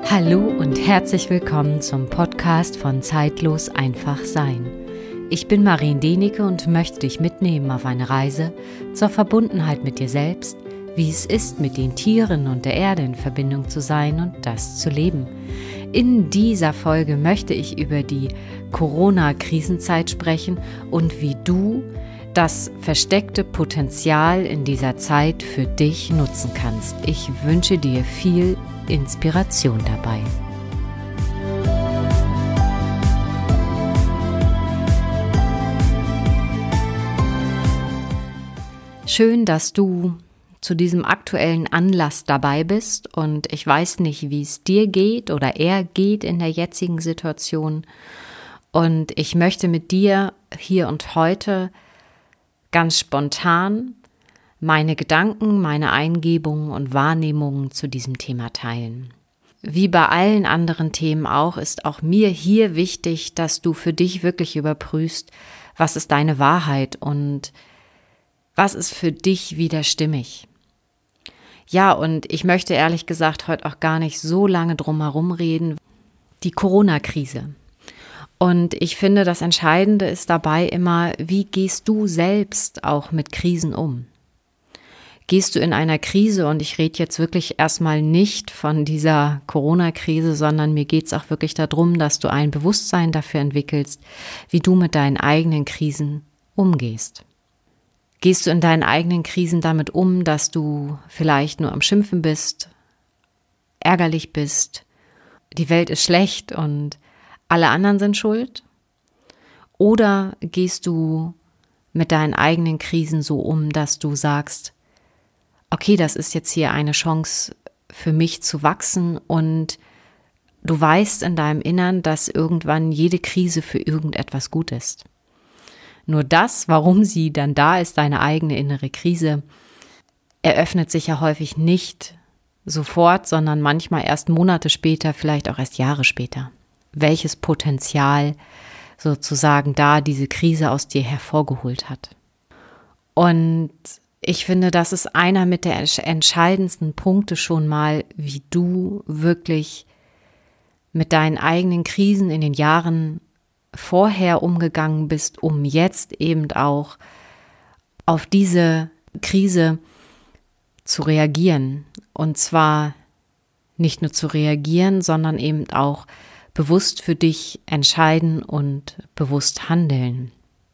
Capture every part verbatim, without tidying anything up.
Hallo und herzlich willkommen zum Podcast von Zeitlos einfach sein. Ich bin Marien Denike und möchte dich mitnehmen auf eine Reise zur Verbundenheit mit dir selbst, wie es ist, mit den Tieren und der Erde in Verbindung zu sein und das zu leben. In dieser Folge möchte ich über die Corona-Krisenzeit sprechen und wie du das versteckte Potenzial in dieser Zeit für dich nutzen kannst. Ich wünsche dir viel Inspiration dabei. Schön, dass du zu diesem aktuellen Anlass dabei bist und ich weiß nicht, wie es dir geht oder er geht in der jetzigen Situation und ich möchte mit dir hier und heute ganz spontan meine Gedanken, meine Eingebungen und Wahrnehmungen zu diesem Thema teilen. Wie bei allen anderen Themen auch, ist auch mir hier wichtig, dass du für dich wirklich überprüfst, was ist deine Wahrheit und was ist für dich wieder stimmig. Ja, und ich möchte ehrlich gesagt heute auch gar nicht so lange drum herum reden. Die Corona-Krise. Und ich finde, das Entscheidende ist dabei immer, wie gehst du selbst auch mit Krisen um? Gehst du in einer Krise, und ich rede jetzt wirklich erstmal nicht von dieser Corona-Krise, sondern mir geht es auch wirklich darum, dass du ein Bewusstsein dafür entwickelst, wie du mit deinen eigenen Krisen umgehst. Gehst du in deinen eigenen Krisen damit um, dass du vielleicht nur am Schimpfen bist, ärgerlich bist, die Welt ist schlecht und alle anderen sind schuld? Oder gehst du mit deinen eigenen Krisen so um, dass du sagst, okay, das ist jetzt hier eine Chance für mich zu wachsen und du weißt in deinem Innern, dass irgendwann jede Krise für irgendetwas gut ist. Nur das, warum sie dann da ist, deine eigene innere Krise, eröffnet sich ja häufig nicht sofort, sondern manchmal erst Monate später, vielleicht auch erst Jahre später. Welches Potenzial sozusagen da diese Krise aus dir hervorgeholt hat. Und ich finde, das ist einer mit der entscheidendsten Punkte schon mal, wie du wirklich mit deinen eigenen Krisen in den Jahren vorher umgegangen bist, um jetzt eben auch auf diese Krise zu reagieren. Und zwar nicht nur zu reagieren, sondern eben auch bewusst für dich entscheiden und bewusst handeln.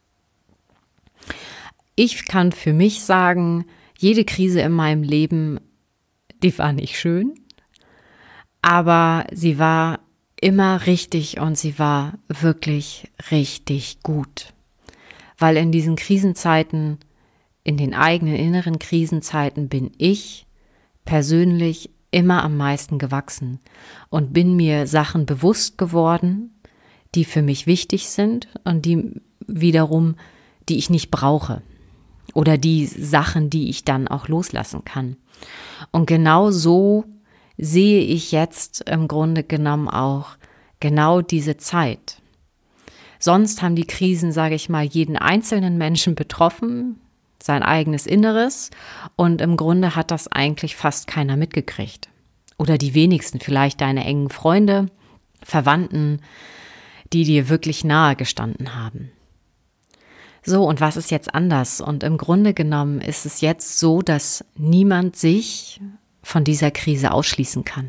Ich kann für mich sagen, jede Krise in meinem Leben, die war nicht schön, aber sie war immer richtig und sie war wirklich richtig gut. Weil in diesen Krisenzeiten, in den eigenen inneren Krisenzeiten bin ich persönlich immer am meisten gewachsen und bin mir Sachen bewusst geworden, die für mich wichtig sind und die wiederum, die ich nicht brauche. Oder die Sachen, die ich dann auch loslassen kann. Und genau so sehe ich jetzt im Grunde genommen auch genau diese Zeit. Sonst haben die Krisen, sage ich mal, jeden einzelnen Menschen betroffen, sein eigenes Inneres. Und im Grunde hat das eigentlich fast keiner mitgekriegt. Oder die wenigsten, vielleicht deine engen Freunde, Verwandten, die dir wirklich nahe gestanden haben. So, und was ist jetzt anders? Und im Grunde genommen ist es jetzt so, dass niemand sich von dieser Krise ausschließen kann.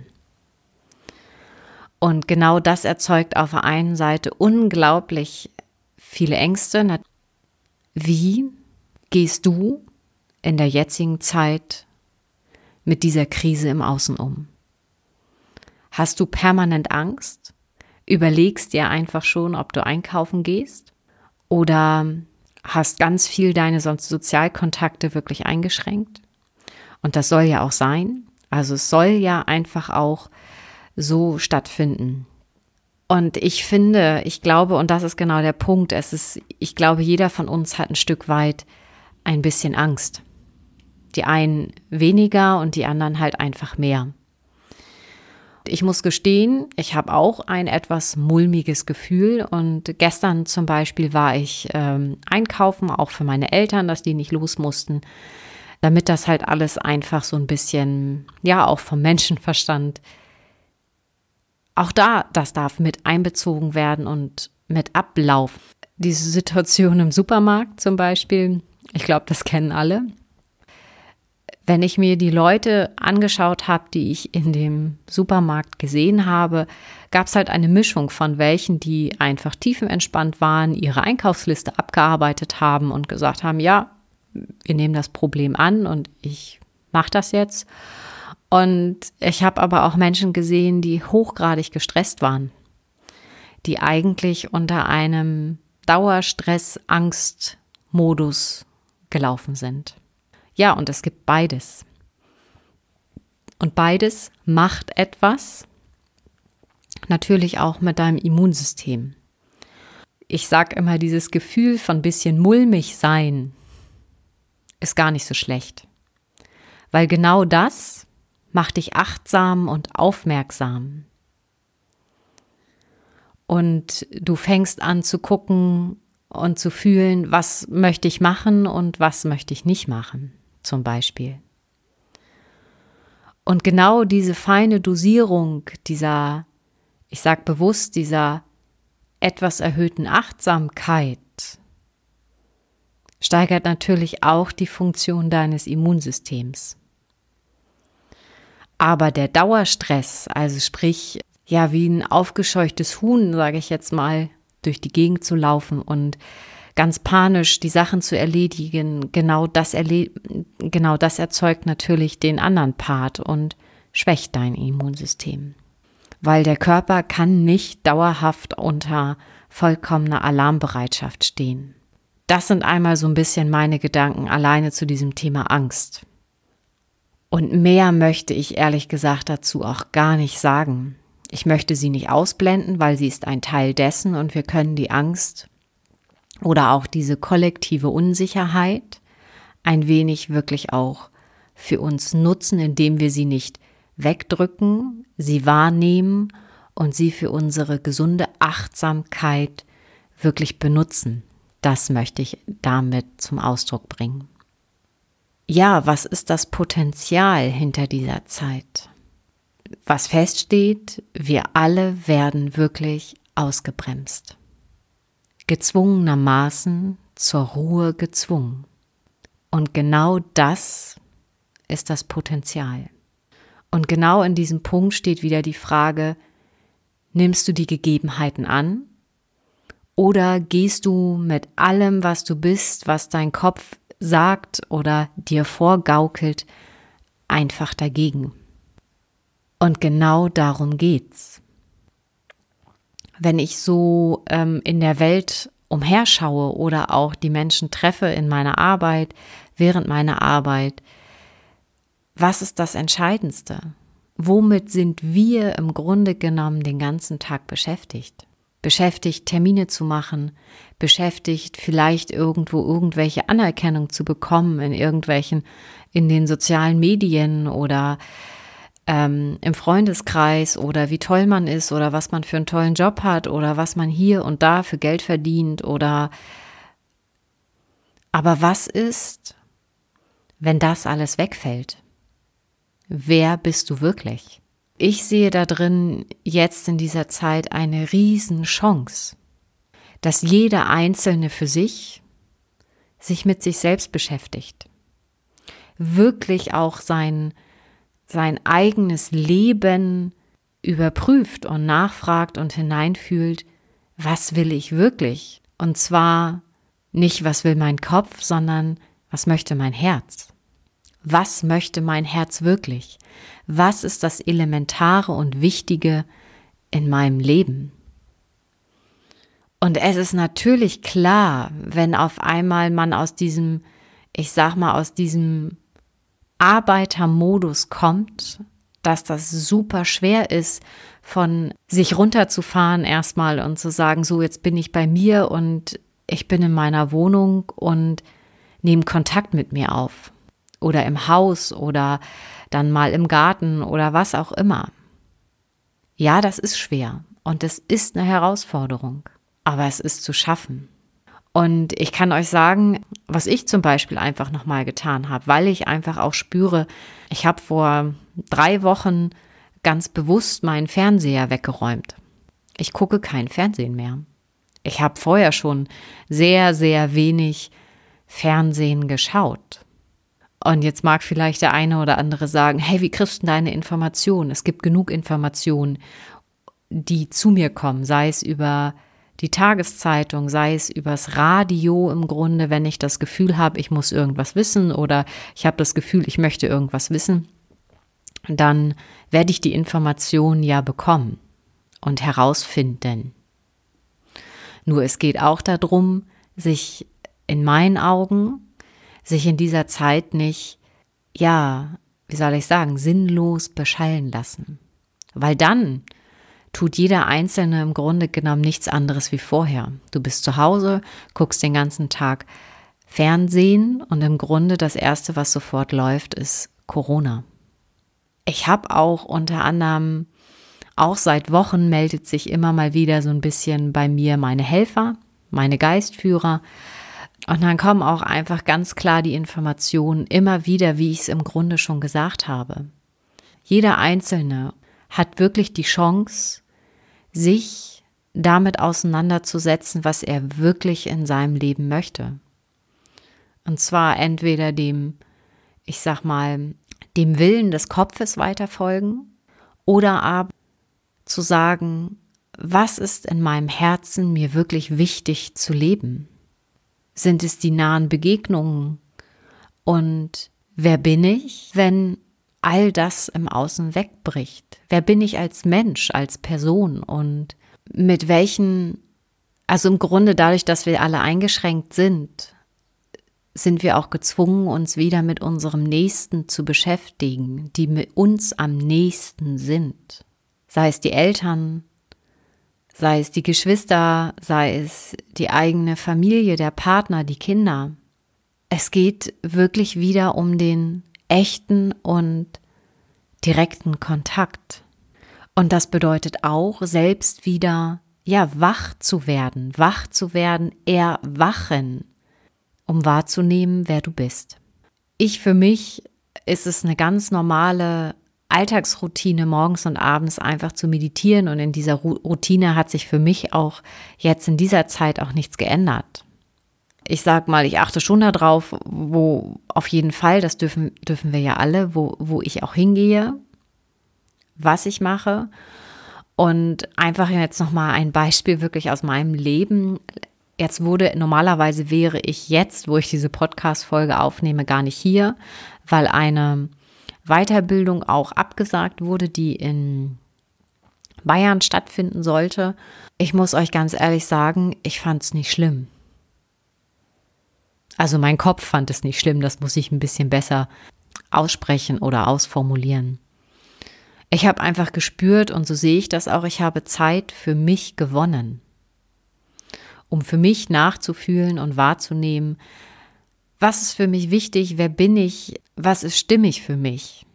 Und genau das erzeugt auf der einen Seite unglaublich viele Ängste. Wie gehst du in der jetzigen Zeit mit dieser Krise im Außen um? Hast du permanent Angst? Überlegst dir einfach schon, ob du einkaufen gehst? Oder hast ganz viel deine Sozialkontakte wirklich eingeschränkt. Und das soll ja auch sein. Also es soll ja einfach auch so stattfinden. Und ich finde, ich glaube, und das ist genau der Punkt, es ist, ich glaube, jeder von uns hat ein Stück weit ein bisschen Angst. Die einen weniger und die anderen halt einfach mehr. Ich muss gestehen, ich habe auch ein etwas mulmiges Gefühl und gestern zum Beispiel war ich ähm, einkaufen, auch für meine Eltern, dass die nicht los mussten, damit das halt alles einfach so ein bisschen, ja auch vom Menschenverstand Auch da, das darf mit einbezogen werden und mit Ablauf. Diese Situation im Supermarkt zum Beispiel, ich glaube, das kennen alle. Wenn ich mir die Leute angeschaut habe, die ich in dem Supermarkt gesehen habe, gab es halt eine Mischung von welchen, die einfach tiefenentspannt waren, ihre Einkaufsliste abgearbeitet haben und gesagt haben, ja, wir nehmen das Problem an und ich mache das jetzt. Und ich habe aber auch Menschen gesehen, die hochgradig gestresst waren, die eigentlich unter einem Dauerstress-Angst-Modus gelaufen sind. Ja, und es gibt beides. Und beides macht etwas, natürlich auch mit deinem Immunsystem. Ich sage immer, dieses Gefühl von ein bisschen mulmig sein ist gar nicht so schlecht. Weil genau das macht dich achtsam und aufmerksam. Und du fängst an zu gucken und zu fühlen, was möchte ich machen und was möchte ich nicht machen, zum Beispiel. Und genau diese feine Dosierung dieser, ich sage bewusst, dieser etwas erhöhten Achtsamkeit steigert natürlich auch die Funktion deines Immunsystems. Aber der Dauerstress, also sprich, ja, wie ein aufgescheuchtes Huhn, sage ich jetzt mal, durch die Gegend zu laufen und ganz panisch die Sachen zu erledigen, genau das, erle- genau das erzeugt natürlich den anderen Part und schwächt dein Immunsystem. Weil der Körper kann nicht dauerhaft unter vollkommener Alarmbereitschaft stehen. Das sind einmal so ein bisschen meine Gedanken alleine zu diesem Thema Angst. Und mehr möchte ich ehrlich gesagt dazu auch gar nicht sagen. Ich möchte sie nicht ausblenden, weil sie ist ein Teil dessen und wir können die Angst oder auch diese kollektive Unsicherheit ein wenig wirklich auch für uns nutzen, indem wir sie nicht wegdrücken, sie wahrnehmen und sie für unsere gesunde Achtsamkeit wirklich benutzen. Das möchte ich damit zum Ausdruck bringen. Ja, was ist das Potenzial hinter dieser Zeit? Was feststeht, wir alle werden wirklich ausgebremst. Gezwungenermaßen zur Ruhe gezwungen. Und genau das ist das Potenzial. Und genau in diesem Punkt steht wieder die Frage, nimmst du die Gegebenheiten an oder gehst du mit allem, was du bist, was dein Kopf sagt oder dir vorgaukelt, einfach dagegen? Und genau darum geht's. Wenn ich so ähm, in der Welt umherschaue oder auch die Menschen treffe in meiner Arbeit, während meiner Arbeit, was ist das Entscheidendste? Womit sind wir im Grunde genommen den ganzen Tag beschäftigt? Beschäftigt, Termine zu machen, beschäftigt, vielleicht irgendwo irgendwelche Anerkennung zu bekommen in irgendwelchen, in den sozialen Medien oder ähm, im Freundeskreis oder wie toll man ist oder was man für einen tollen Job hat oder was man hier und da für Geld verdient oder aber was ist, wenn das alles wegfällt? Wer bist du wirklich? Ich sehe da drin jetzt in dieser Zeit eine Riesenchance, dass jeder Einzelne für sich sich mit sich selbst beschäftigt, wirklich auch sein, sein eigenes Leben überprüft und nachfragt und hineinfühlt, was will ich wirklich? Und zwar nicht, was will mein Kopf, sondern was möchte mein Herz? Was möchte mein Herz wirklich? Was ist das Elementare und Wichtige in meinem Leben? Und es ist natürlich klar, wenn auf einmal man aus diesem, ich sag mal, aus diesem Arbeitermodus kommt, dass das super schwer ist, von sich runterzufahren erstmal und zu sagen, so jetzt bin ich bei mir und ich bin in meiner Wohnung und nehme Kontakt mit mir auf. Oder im Haus oder dann mal im Garten oder was auch immer. Ja, das ist schwer und es ist eine Herausforderung, aber es ist zu schaffen. Und ich kann euch sagen, was ich zum Beispiel einfach nochmal getan habe, weil ich einfach auch spüre, ich habe vor drei Wochen ganz bewusst meinen Fernseher weggeräumt. Ich gucke kein Fernsehen mehr. Ich habe vorher schon sehr, sehr wenig Fernsehen geschaut. Und jetzt mag vielleicht der eine oder andere sagen, hey, wie kriegst du deine Informationen? Es gibt genug Informationen, die zu mir kommen, sei es über die Tageszeitung, sei es übers Radio im Grunde, wenn ich das Gefühl habe, ich muss irgendwas wissen oder ich habe das Gefühl, ich möchte irgendwas wissen, dann werde ich die Information ja bekommen und herausfinden. Nur es geht auch darum, sich in meinen Augen, sich in dieser Zeit nicht, ja, wie soll ich sagen, sinnlos beschallen lassen. Weil dann tut jeder Einzelne im Grunde genommen nichts anderes wie vorher. Du bist zu Hause, guckst den ganzen Tag Fernsehen und im Grunde das Erste, was sofort läuft, ist Corona. Ich habe auch unter anderem, auch seit Wochen meldet sich immer mal wieder so ein bisschen bei mir meine Helfer, meine Geistführer. Und dann kommen auch einfach ganz klar die Informationen immer wieder, wie ich es im Grunde schon gesagt habe. Jeder Einzelne hat wirklich die Chance, sich damit auseinanderzusetzen, was er wirklich in seinem Leben möchte. Und zwar entweder dem, ich sag mal, dem Willen des Kopfes weiterfolgen oder aber zu sagen, was ist in meinem Herzen mir wirklich wichtig zu leben? Sind es die nahen Begegnungen? Und wer bin ich, wenn all das im Außen wegbricht? Wer bin ich als Mensch, als Person und mit welchen, also im Grunde dadurch, dass wir alle eingeschränkt sind, sind wir auch gezwungen, uns wieder mit unserem Nächsten zu beschäftigen, die mit uns am nächsten sind. Sei es die Eltern, sei es die Geschwister, sei es die eigene Familie, der Partner, die Kinder. Es geht wirklich wieder um den echten und direkten Kontakt. Und das bedeutet auch, selbst wieder, ja, wach zu werden, wach zu werden, erwachen, um wahrzunehmen, wer du bist. Ich für mich ist es eine ganz normale Alltagsroutine, morgens und abends einfach zu meditieren. Und in dieser Routine hat sich für mich auch jetzt in dieser Zeit auch nichts geändert. Ich sag mal, ich achte schon darauf, wo auf jeden Fall, das dürfen, dürfen wir ja alle, wo, wo ich auch hingehe, was ich mache. Und einfach jetzt nochmal ein Beispiel wirklich aus meinem Leben. Jetzt wurde, normalerweise wäre ich jetzt, wo ich diese Podcast-Folge aufnehme, gar nicht hier, weil eine Weiterbildung auch abgesagt wurde, die in Bayern stattfinden sollte. Ich muss euch ganz ehrlich sagen, ich fand es nicht schlimm. Also mein Kopf fand es nicht schlimm, das muss ich ein bisschen besser aussprechen oder ausformulieren. Ich habe einfach gespürt, und so sehe ich das auch, ich habe Zeit für mich gewonnen, um für mich nachzufühlen und wahrzunehmen, was ist für mich wichtig, wer bin ich, was ist stimmig für mich.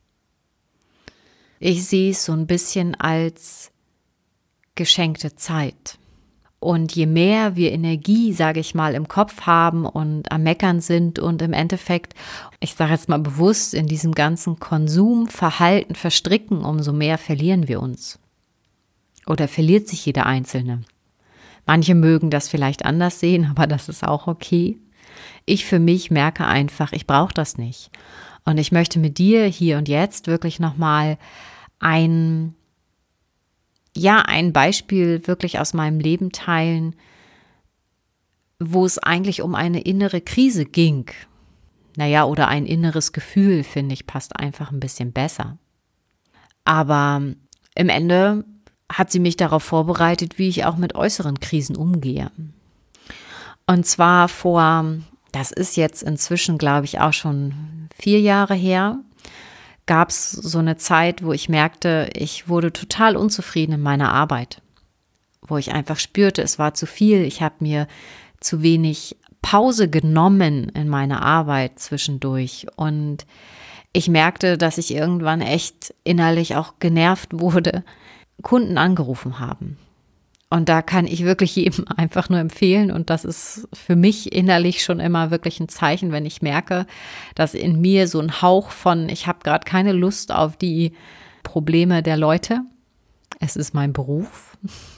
Ich sehe es so ein bisschen als geschenkte Zeit. Und je mehr wir Energie, sage ich mal, im Kopf haben und am Meckern sind und im Endeffekt, ich sage jetzt mal bewusst, in diesem ganzen Konsumverhalten verstricken, umso mehr verlieren wir uns. Oder verliert sich jeder Einzelne. Manche mögen das vielleicht anders sehen, aber das ist auch okay. Ich für mich merke einfach, ich brauche das nicht. Und ich möchte mit dir hier und jetzt wirklich nochmal ein Ja, ein Beispiel wirklich aus meinem Leben teilen, wo es eigentlich um eine innere Krise ging. Naja, oder ein inneres Gefühl, finde ich, passt einfach ein bisschen besser. Aber im Ende hat sie mich darauf vorbereitet, wie ich auch mit äußeren Krisen umgehe. Und zwar vor, das ist jetzt inzwischen, glaube ich, auch schon vier Jahre her, gab es so eine Zeit, wo ich merkte, ich wurde total unzufrieden in meiner Arbeit, wo ich einfach spürte, es war zu viel, ich habe mir zu wenig Pause genommen in meiner Arbeit zwischendurch und ich merkte, dass ich irgendwann echt innerlich auch genervt wurde, Kunden angerufen haben. Und da kann ich wirklich jedem einfach nur empfehlen, und das ist für mich innerlich schon immer wirklich ein Zeichen, wenn ich merke, dass in mir so ein Hauch von, ich habe gerade keine Lust auf die Probleme der Leute. Es ist mein Beruf.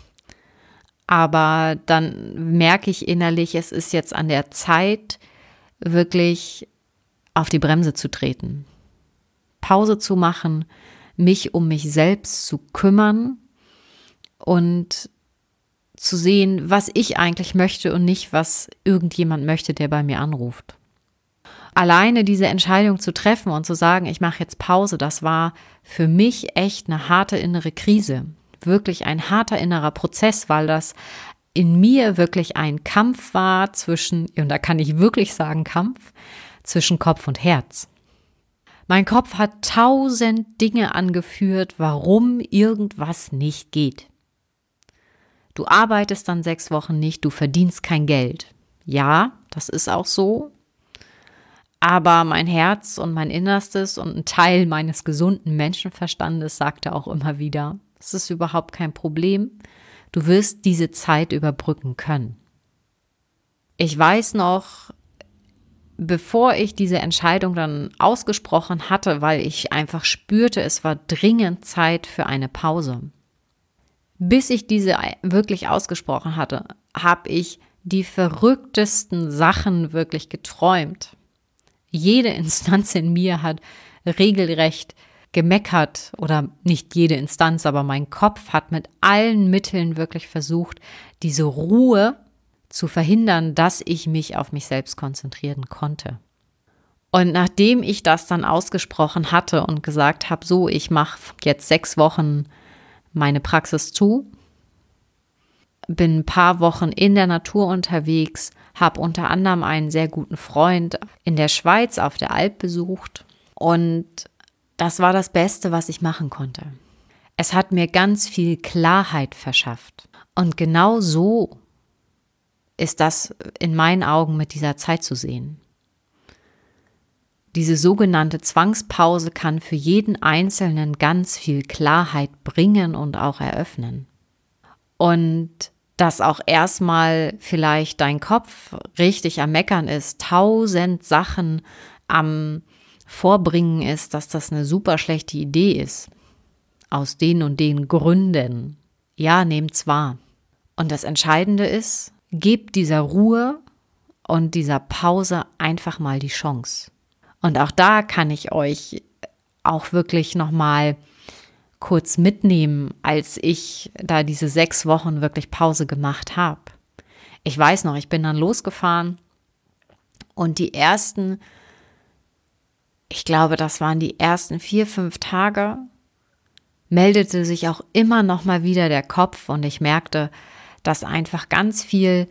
Aber dann merke ich innerlich, es ist jetzt an der Zeit, wirklich auf die Bremse zu treten. Pause zu machen, mich um mich selbst zu kümmern und zu sehen, was ich eigentlich möchte und nicht, was irgendjemand möchte, der bei mir anruft. Alleine diese Entscheidung zu treffen und zu sagen, ich mache jetzt Pause, das war für mich echt eine harte innere Krise. Wirklich ein harter innerer Prozess, weil das in mir wirklich ein Kampf war zwischen, und da kann ich wirklich sagen Kampf, zwischen Kopf und Herz. Mein Kopf hat tausend Dinge angeführt, warum irgendwas nicht geht. Du arbeitest dann sechs Wochen nicht, du verdienst kein Geld. Ja, das ist auch so. Aber mein Herz und mein Innerstes und ein Teil meines gesunden Menschenverstandes sagte auch immer wieder, es ist überhaupt kein Problem. Du wirst diese Zeit überbrücken können. Ich weiß noch, bevor ich diese Entscheidung dann ausgesprochen hatte, weil ich einfach spürte, es war dringend Zeit für eine Pause. Bis ich diese wirklich ausgesprochen hatte, habe ich die verrücktesten Sachen wirklich geträumt. Jede Instanz in mir hat regelrecht gemeckert, oder nicht jede Instanz, aber mein Kopf hat mit allen Mitteln wirklich versucht, diese Ruhe zu verhindern, dass ich mich auf mich selbst konzentrieren konnte. Und nachdem ich das dann ausgesprochen hatte und gesagt habe, so, ich mache jetzt sechs Wochen meine Praxis zu, bin ein paar Wochen in der Natur unterwegs, habe unter anderem einen sehr guten Freund in der Schweiz auf der Alp besucht und das war das Beste, was ich machen konnte. Es hat mir ganz viel Klarheit verschafft und genau so ist das in meinen Augen mit dieser Zeit zu sehen. Diese sogenannte Zwangspause kann für jeden Einzelnen ganz viel Klarheit bringen und auch eröffnen. Und dass auch erstmal vielleicht dein Kopf richtig am Meckern ist, tausend Sachen am Vorbringen ist, dass das eine super schlechte Idee ist. Aus den und den Gründen. Ja, nehmt's wahr. Und das Entscheidende ist, gebt dieser Ruhe und dieser Pause einfach mal die Chance. Und auch da kann ich euch auch wirklich nochmal kurz mitnehmen, als ich da diese sechs Wochen wirklich Pause gemacht habe. Ich weiß noch, ich bin dann losgefahren und die ersten, ich glaube, das waren die ersten vier, fünf Tage, meldete sich auch immer noch mal wieder der Kopf und ich merkte, dass einfach ganz viel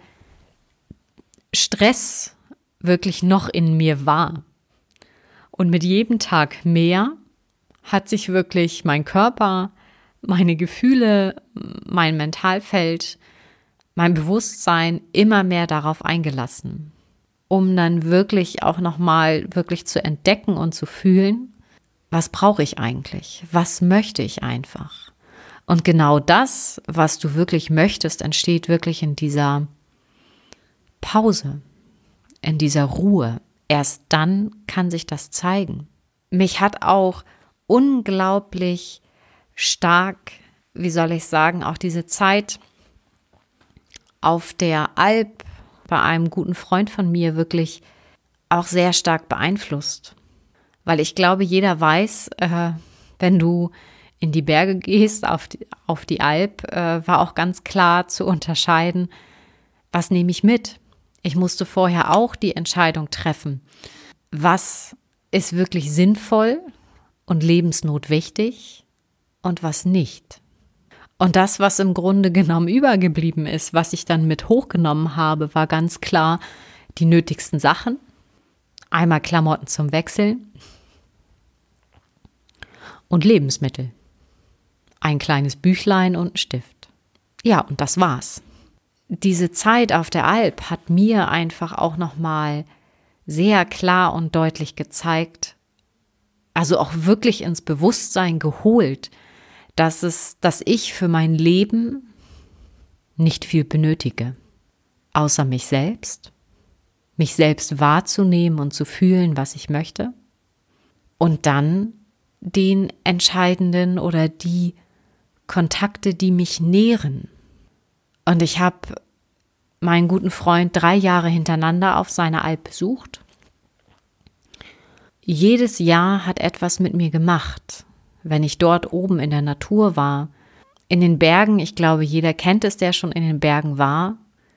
Stress wirklich noch in mir war. Und mit jedem Tag mehr hat sich wirklich mein Körper, meine Gefühle, mein Mentalfeld, mein Bewusstsein immer mehr darauf eingelassen, um dann wirklich auch nochmal wirklich zu entdecken und zu fühlen, was brauche ich eigentlich? Was möchte ich einfach? Und genau das, was du wirklich möchtest, entsteht wirklich in dieser Pause, in dieser Ruhe. Erst dann kann sich das zeigen. Mich hat auch unglaublich stark, wie soll ich sagen, auch diese Zeit auf der Alp bei einem guten Freund von mir wirklich auch sehr stark beeinflusst. Weil ich glaube, jeder weiß, äh, wenn du in die Berge gehst, auf die, auf die Alp, äh, war auch ganz klar zu unterscheiden, was nehme ich mit? Ich musste vorher auch die Entscheidung treffen, was ist wirklich sinnvoll und lebensnotwichtig und was nicht. Und das, was im Grunde genommen übergeblieben ist, was ich dann mit hochgenommen habe, war ganz klar die nötigsten Sachen. Einmal Klamotten zum Wechseln und Lebensmittel. Ein kleines Büchlein und ein Stift. Ja, und das war's. Diese Zeit auf der Alp hat mir einfach auch nochmal sehr klar und deutlich gezeigt, also auch wirklich ins Bewusstsein geholt, dass es, dass ich für mein Leben nicht viel benötige, außer mich selbst, mich selbst wahrzunehmen und zu fühlen, was ich möchte, und dann den entscheidenden oder die Kontakte, die mich nähren. Und ich habe meinen guten Freund drei Jahre hintereinander auf seiner Alp besucht. Jedes Jahr hat etwas mit mir gemacht, wenn ich dort oben in der Natur war. In den Bergen, ich glaube, jeder kennt es, der schon in den Bergen war.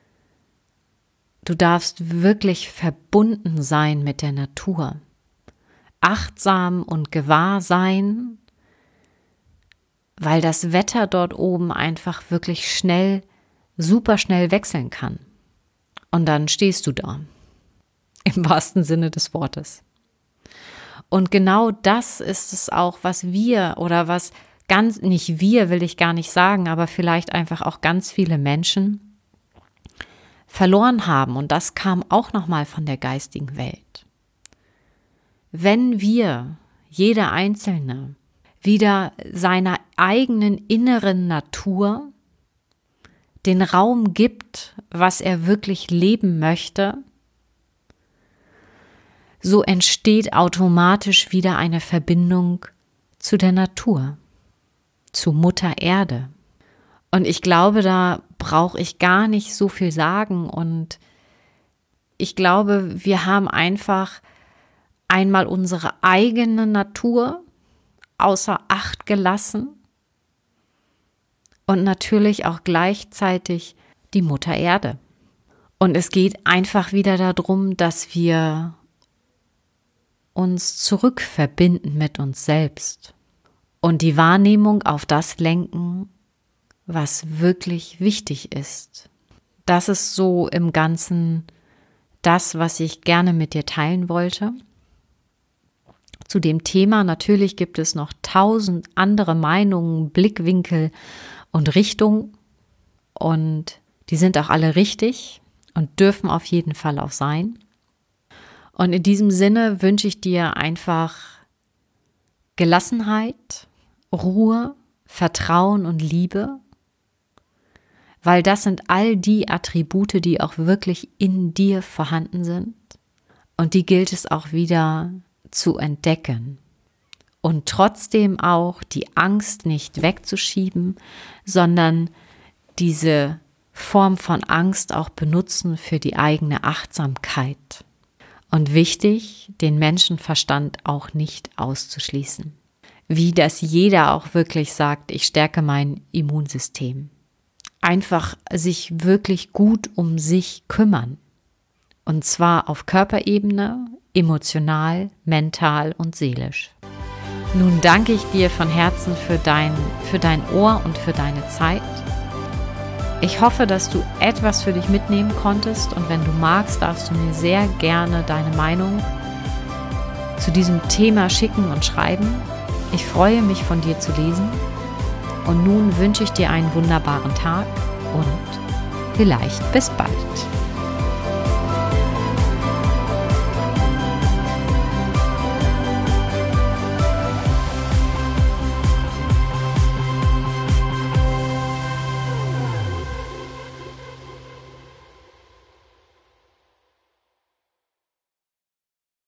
Du darfst wirklich verbunden sein mit der Natur. Achtsam und gewahr sein, weil das Wetter dort oben einfach wirklich schnell, super schnell wechseln kann. Und dann stehst du da, im wahrsten Sinne des Wortes. Und genau das ist es auch, was wir oder was ganz, nicht wir will ich gar nicht sagen, aber vielleicht einfach auch ganz viele Menschen verloren haben. Und das kam auch nochmal von der geistigen Welt. Wenn wir, jeder Einzelne, wieder seiner eigenen inneren Natur den Raum gibt, was er wirklich leben möchte, so entsteht automatisch wieder eine Verbindung zu der Natur, zu Mutter Erde. Und ich glaube, da brauche ich gar nicht so viel sagen. Und ich glaube, wir haben einfach einmal unsere eigene Natur außer Acht gelassen und natürlich auch gleichzeitig die Mutter Erde. Und es geht einfach wieder darum, dass wir uns zurückverbinden mit uns selbst und die Wahrnehmung auf das lenken, was wirklich wichtig ist. Das ist so im Ganzen das, was ich gerne mit dir teilen wollte. Zu dem Thema natürlich gibt es noch tausend andere Meinungen, Blickwinkel und Richtungen und die sind auch alle richtig und dürfen auf jeden Fall auch sein. Und in diesem Sinne wünsche ich dir einfach Gelassenheit, Ruhe, Vertrauen und Liebe, weil das sind all die Attribute, die auch wirklich in dir vorhanden sind und die gilt es auch wieder zu entdecken und trotzdem auch die Angst nicht wegzuschieben, sondern diese Form von Angst auch benutzen für die eigene Achtsamkeit. Und wichtig, den Menschenverstand auch nicht auszuschließen. Wie das jeder auch wirklich sagt, ich stärke mein Immunsystem. Einfach sich wirklich gut um sich kümmern. Und zwar auf Körperebene, emotional, mental und seelisch. Nun danke ich dir von Herzen für dein, für dein Ohr und für deine Zeit. Ich hoffe, dass du etwas für dich mitnehmen konntest und wenn du magst, darfst du mir sehr gerne deine Meinung zu diesem Thema schicken und schreiben. Ich freue mich, von dir zu lesen und nun wünsche ich dir einen wunderbaren Tag und vielleicht bis bald.